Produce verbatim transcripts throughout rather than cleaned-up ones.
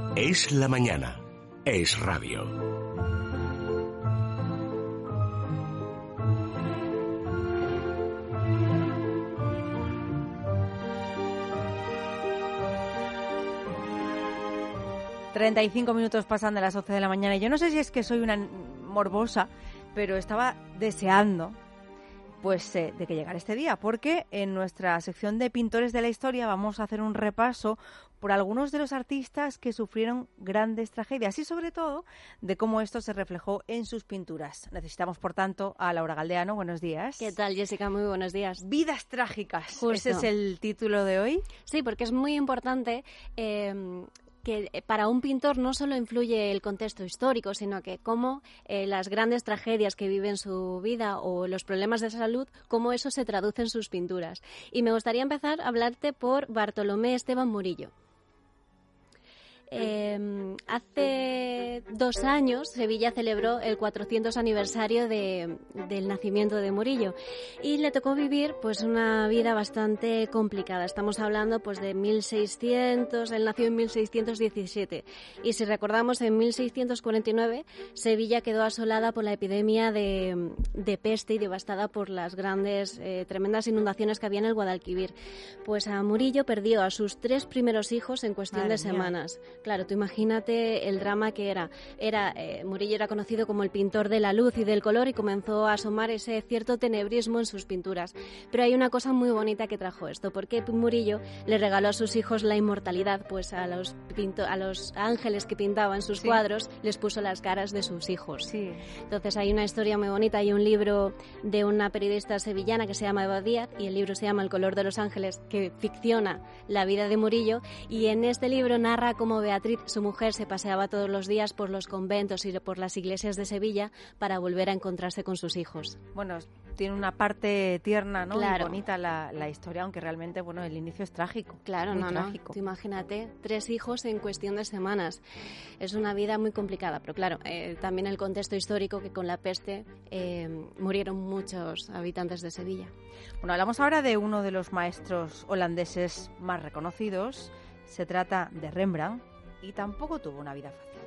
Es la mañana. Es radio. treinta y cinco minutos pasan de las once de la mañana y yo no sé si es que soy una morbosa, pero estaba deseando pues eh, de que llegara este día, porque en nuestra sección de Pintores de la Historia vamos a hacer un repaso por algunos de los artistas que sufrieron grandes tragedias y sobre todo de cómo esto se reflejó en sus pinturas. Necesitamos, por tanto, a Laura Galdeano. Buenos días. ¿Qué tal, Jessica? Muy buenos días. Vidas trágicas. Justo. ¿Ese es el título de hoy? Sí, porque es muy importante eh, que para un pintor no solo influye el contexto histórico, sino que cómo eh, las grandes tragedias que vive en su vida o los problemas de salud, cómo eso se traduce en sus pinturas. Y me gustaría empezar a hablarte por Bartolomé Esteban Murillo. Eh, hace dos años Sevilla celebró el cuatrocientos aniversario de, del nacimiento de Murillo y le tocó vivir pues una vida bastante complicada. Estamos hablando pues de mil seiscientos, él nació en mil seiscientos diecisiete y si recordamos en mil seiscientos cuarenta y nueve Sevilla quedó asolada por la epidemia de, de peste y devastada por las grandes, eh, tremendas inundaciones que había en el Guadalquivir. Pues a Murillo perdió a sus tres primeros hijos en cuestión Madre de semanas. Mía. Claro, tú imagínate el drama que era. Era eh, Murillo era conocido como el pintor de la luz y del color y comenzó a asomar ese cierto tenebrismo en sus pinturas. Pero hay una cosa muy bonita que trajo esto, porque Murillo le regaló a sus hijos la inmortalidad, pues a los, pinto, a los ángeles que pintaba en sus sí. cuadros les puso las caras de sus hijos. Sí. Entonces hay una historia muy bonita, hay un libro de una periodista sevillana que se llama Eva Díaz y el libro se llama El color de los ángeles, que ficciona la vida de Murillo y en este libro narra cómo Beatriz, su mujer, se paseaba todos los días por los conventos y por las iglesias de Sevilla para volver a encontrarse con sus hijos. Bueno, tiene una parte tierna, ¿no? Claro. Y bonita la, la historia, aunque realmente, bueno, el inicio es trágico. Claro, muy no, trágico. no. Tú imagínate, tres hijos en cuestión de semanas. Es una vida muy complicada, pero claro, eh, también el contexto histórico que con la peste eh, murieron muchos habitantes de Sevilla. Bueno, hablamos ahora de uno de los maestros holandeses más reconocidos. Se trata de Rembrandt. Y tampoco tuvo una vida fácil.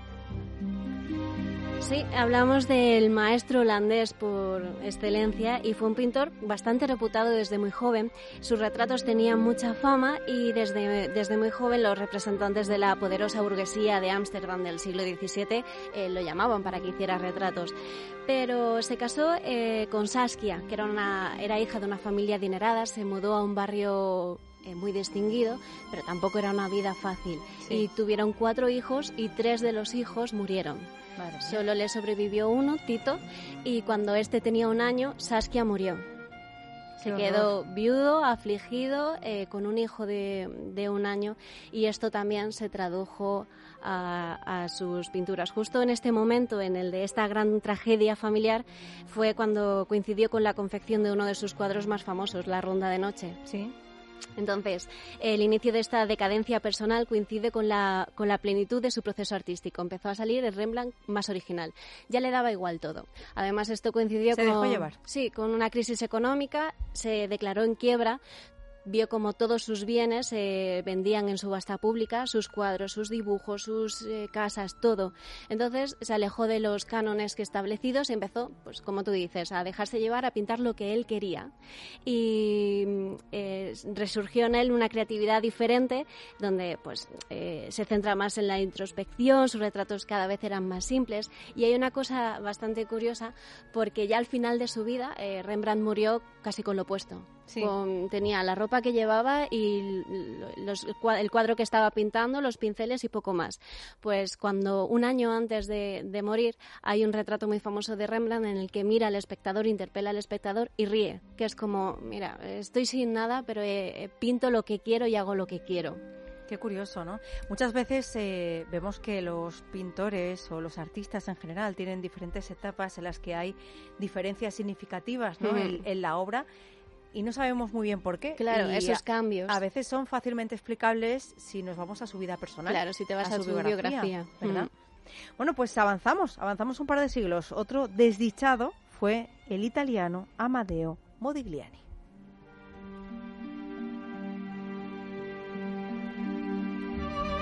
Sí, hablamos del maestro holandés por excelencia y fue un pintor bastante reputado desde muy joven. Sus retratos tenían mucha fama y desde, desde muy joven los representantes de la poderosa burguesía de Ámsterdam del siglo diecisiete eh, lo llamaban para que hiciera retratos. Pero se casó eh, con Saskia, que era, una, era hija de una familia adinerada, se mudó a un barrio Eh, muy distinguido, pero tampoco era una vida fácil. Sí. Y tuvieron cuatro hijos y tres de los hijos murieron. Madre Solo le sobrevivió uno, Tito, y cuando este tenía un año, Saskia murió. Se Qué quedó horror. viudo, afligido, eh, con un hijo de, de un año, y esto también se tradujo a, a sus pinturas. Justo en este momento, en el de esta gran tragedia familiar, fue cuando coincidió con la confección de uno de sus cuadros más famosos, La Ronda de Noche. Sí. Entonces, el inicio de esta decadencia personal coincide con la, con la plenitud de su proceso artístico. Empezó a salir el Rembrandt más original. Ya le daba igual todo. Además, esto coincidió ¿Se con, dejó llevar? Sí, con una crisis económica, se declaró en quiebra. Vio como todos sus bienes se eh, vendían en subasta pública, sus cuadros, sus dibujos, sus eh, casas, todo. Entonces se alejó de los cánones que establecidos y empezó, pues como tú dices, a dejarse llevar, a pintar lo que él quería. Y eh, resurgió en él una creatividad diferente, donde pues eh, se centra más en la introspección, sus retratos cada vez eran más simples. Y hay una cosa bastante curiosa, porque ya al final de su vida eh, Rembrandt murió casi con lo opuesto. Sí. Con, tenía la ropa que llevaba y los, el cuadro que estaba pintando, los pinceles y poco más. Pues cuando un año antes de, de morir hay un retrato muy famoso de Rembrandt en el que mira al espectador, interpela al espectador y ríe, que es como, mira, estoy sin nada, pero eh, pinto lo que quiero y hago lo que quiero. Qué curioso, ¿no? Muchas veces eh, vemos que los pintores o los artistas en general tienen diferentes etapas en las que hay diferencias significativas, ¿no? Mm. en, en la obra. Y no sabemos muy bien por qué. Claro, y esos a, cambios. A veces son fácilmente explicables si nos vamos a su vida personal. Claro, si te vas a, a su, su biografía, biografía. ¿Verdad? Mm. Bueno, pues avanzamos, avanzamos un par de siglos. Otro desdichado fue el italiano Amadeo Modigliani.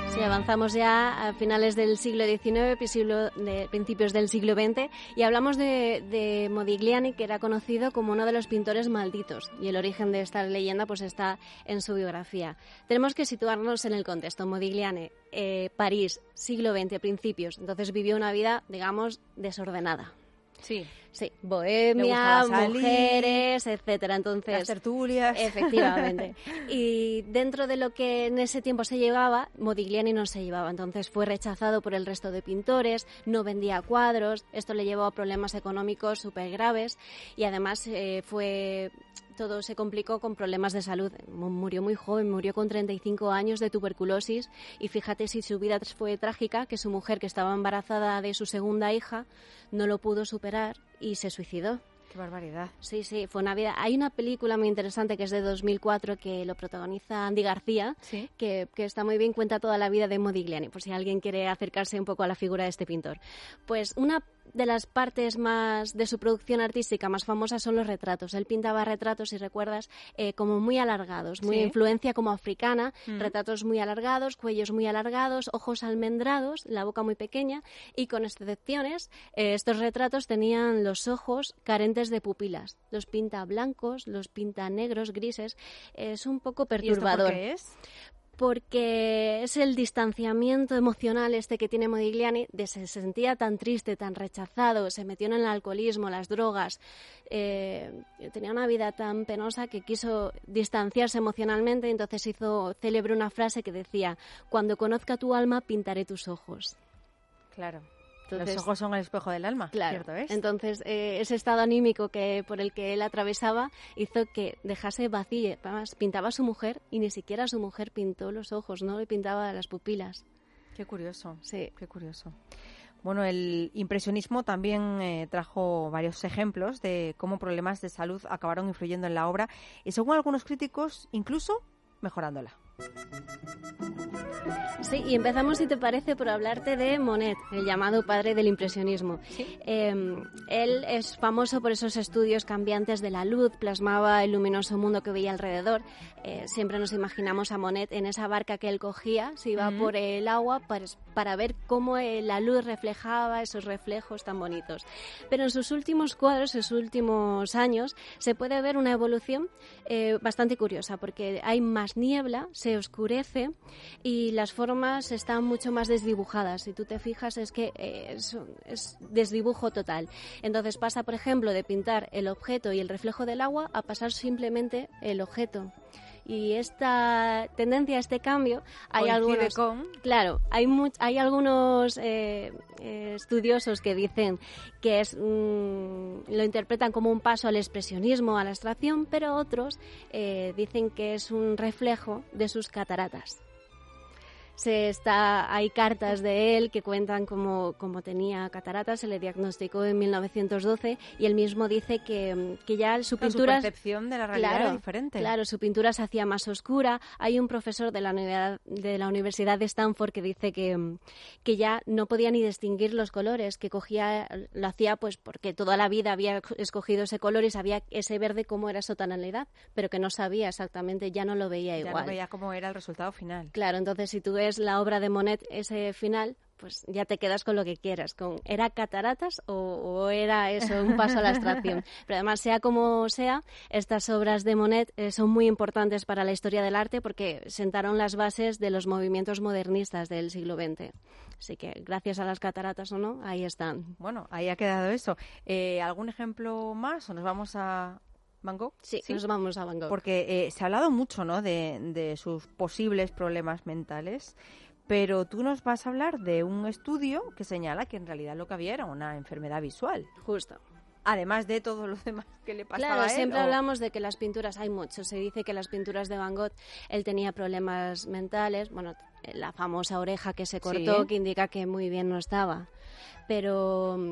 Sí, avanzamos ya a finales del siglo diecinueve, de principios del siglo veinte, y hablamos de, de Modigliani, que era conocido como uno de los pintores malditos, y el origen de esta leyenda pues está en su biografía. Tenemos que situarnos en el contexto. Modigliani, eh, París, siglo veinte, principios, entonces vivió una vida, digamos, desordenada. Sí. Sí, bohemia, mujeres, etcétera. Entonces, las tertulias. Efectivamente. Y dentro de lo que en ese tiempo se llevaba, Modigliani no se llevaba. Entonces fue rechazado por el resto de pintores, no vendía cuadros, esto le llevó a problemas económicos súper graves y además eh, fue... todo se complicó con problemas de salud. Murió muy joven, murió con treinta y cinco años de tuberculosis y fíjate si su vida fue trágica, que su mujer, que estaba embarazada de su segunda hija, no lo pudo superar y se suicidó. Qué barbaridad. Sí, sí, fue una vida. Hay una película muy interesante que es de dos mil cuatro que lo protagoniza Andy García, ¿sí? que, que está muy bien, cuenta toda la vida de Modigliani, por si alguien quiere acercarse un poco a la figura de este pintor. Pues una de las partes más de su producción artística más famosas son los retratos. Él pintaba retratos, si recuerdas, eh, como muy alargados, muy ¿sí? influencia como africana, mm. retratos muy alargados, cuellos muy alargados, ojos almendrados, la boca muy pequeña y con excepciones, eh, estos retratos tenían los ojos carentes de pupilas. Los pinta blancos, los pinta negros, grises. Es un poco perturbador. ¿Y esto por qué es? Porque es el distanciamiento emocional este que tiene Modigliani, de se sentía tan triste, tan rechazado, se metió en el alcoholismo, las drogas, eh, tenía una vida tan penosa que quiso distanciarse emocionalmente, entonces hizo célebre una frase que decía: cuando conozca tu alma, pintaré tus ojos. Claro. Entonces, los ojos son el espejo del alma, claro, ¿cierto es? Entonces, eh, ese estado anímico que por el que él atravesaba hizo que dejase vacío. Además, pintaba a su mujer y ni siquiera su mujer pintó los ojos, no le pintaba las pupilas. Qué curioso, sí. Qué curioso. Bueno, el impresionismo también eh, trajo varios ejemplos de cómo problemas de salud acabaron influyendo en la obra y, según algunos críticos, incluso mejorándola. Sí, y empezamos, si te parece, por hablarte de Monet, el llamado padre del impresionismo. ¿Sí? Eh, él es famoso por esos estudios cambiantes de la luz, plasmaba el luminoso mundo que veía alrededor. Eh, siempre nos imaginamos a Monet en esa barca que él cogía, se iba uh-huh. por el agua para, para ver cómo eh, la luz reflejaba esos reflejos tan bonitos. Pero en sus últimos cuadros, en sus últimos años, se puede ver una evolución eh, bastante curiosa, porque hay más niebla, se oscurece y las formas están mucho más desdibujadas. Si tú te fijas, es que eh, es, es desdibujo total. Entonces pasa, por ejemplo, de pintar el objeto y el reflejo del agua a pasar simplemente el objeto. Y esta tendencia, este cambio, hay algunos, con... claro, hay much, hay algunos eh, eh, estudiosos que dicen que es mmm, lo interpretan como un paso al expresionismo, a la abstracción, pero otros eh, dicen que es un reflejo de sus cataratas. Se está, hay cartas de él que cuentan cómo, cómo tenía cataratas, se le diagnosticó en mil novecientos doce y él mismo dice que, que ya su pintura... Su percepción de la realidad claro, era diferente. Claro, su pintura se hacía más oscura. Hay un profesor de la Universidad de, la Universidad de Stanford que dice que, que ya no podía ni distinguir los colores, que cogía, lo hacía pues porque toda la vida había escogido ese color y sabía ese verde cómo era su tonalidad, pero que no sabía exactamente, ya no lo veía igual. Ya no veía cómo era el resultado final. Claro, entonces si tú ves la obra de Monet, ese final, pues ya te quedas con lo que quieras, con ¿era cataratas o, o era eso, un paso a la abstracción? Pero además, sea como sea, estas obras de Monet eh, son muy importantes para la historia del arte porque sentaron las bases de los movimientos modernistas del siglo veinte. Así que, gracias a las cataratas o no, ahí están. Bueno, ahí ha quedado eso. Eh, ¿Algún ejemplo más o nos vamos a Van Gogh? Sí, sí, nos vamos a Van Gogh. Porque eh, se ha hablado mucho, ¿no?, de, de sus posibles problemas mentales. Pero tú nos vas a hablar de un estudio que señala que en realidad lo que había era una enfermedad visual. Justo. Además de todo lo demás que le pasaba claro, a él. Siempre ¿o? hablamos de que las pinturas, hay mucho. Se dice que las pinturas de Van Gogh, él tenía problemas mentales. Bueno, la famosa oreja que se cortó, sí. que indica que muy bien no estaba. Pero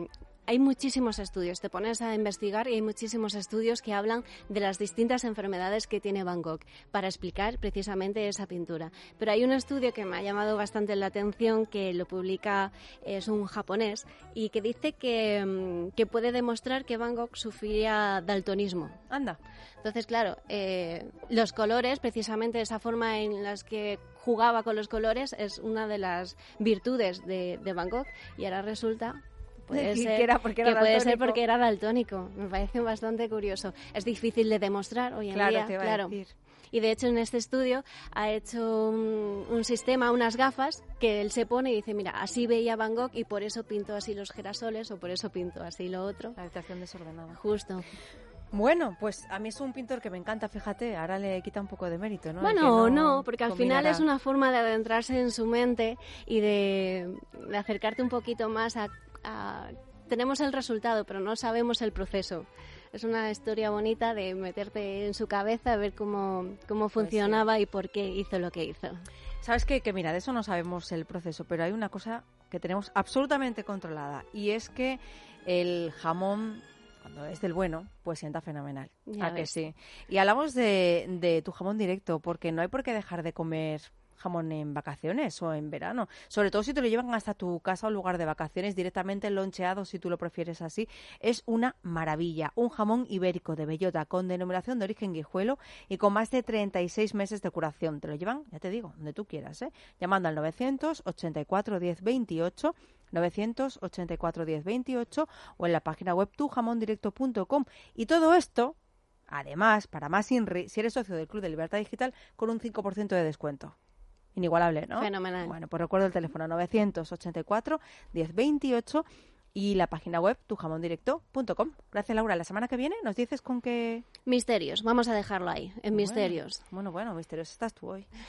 hay muchísimos estudios, te pones a investigar y hay muchísimos estudios que hablan de las distintas enfermedades que tiene Van Gogh para explicar precisamente esa pintura. Pero hay un estudio que me ha llamado bastante la atención, que lo publica, es un japonés, y que dice que, que puede demostrar que Van Gogh sufría daltonismo. Anda. Entonces, claro, eh, los colores, precisamente esa forma en las que jugaba con los colores, es una de las virtudes de, de Van Gogh, y ahora resulta... Puede ser, que era porque era que puede daltónico. ser porque era daltónico. Me parece bastante curioso. Es difícil de demostrar hoy en Claro, día. te iba a claro. decir. Y de hecho en este estudio ha hecho un, un sistema, unas gafas que él se pone y dice, mira, así veía Van Gogh y por eso pinto así los girasoles o por eso pinto así lo otro. La habitación desordenada. Justo. Bueno, pues a mí es un pintor que me encanta, fíjate, ahora le quita un poco de mérito, ¿no? Bueno, no, no, porque al final combinara. es una forma de adentrarse en su mente y de, de acercarte un poquito más a, a... Tenemos el resultado, pero no sabemos el proceso. Es una historia bonita de meterte en su cabeza, ver cómo, cómo funcionaba Pues sí. y por qué hizo lo que hizo. ¿Sabes qué? Que mira, de eso no sabemos el proceso, pero hay una cosa que tenemos absolutamente controlada, y es que el jamón, cuando es del bueno, pues sienta fenomenal. Ya ¿A que ves. sí? Y hablamos de, de tu jamón directo, porque no hay por qué dejar de comer jamón en vacaciones o en verano, sobre todo si te lo llevan hasta tu casa o lugar de vacaciones, directamente loncheado si tú lo prefieres así. Es una maravilla, un jamón ibérico de bellota con denominación de origen Guijuelo y con más de treinta y seis meses de curación. Te lo llevan, ya te digo, donde tú quieras, ¿eh? Llamando al novecientos ochenta y cuatro diez veintiocho, novecientos ochenta y cuatro diez veintiocho o en la página web tu jamón directo punto com. Y todo esto, además, para más INRI, si eres socio del Club de Libertad Digital, con un cinco por ciento de descuento. Inigualable, ¿no? Fenomenal. Bueno, pues recuerdo el teléfono novecientos ochenta y cuatro diez veintiocho y la página web tu jamón directo punto com. Gracias, Laura. La semana que viene nos dices con qué... Misterios, vamos a dejarlo ahí, en misterios. Bueno, bueno, misterios estás tú hoy.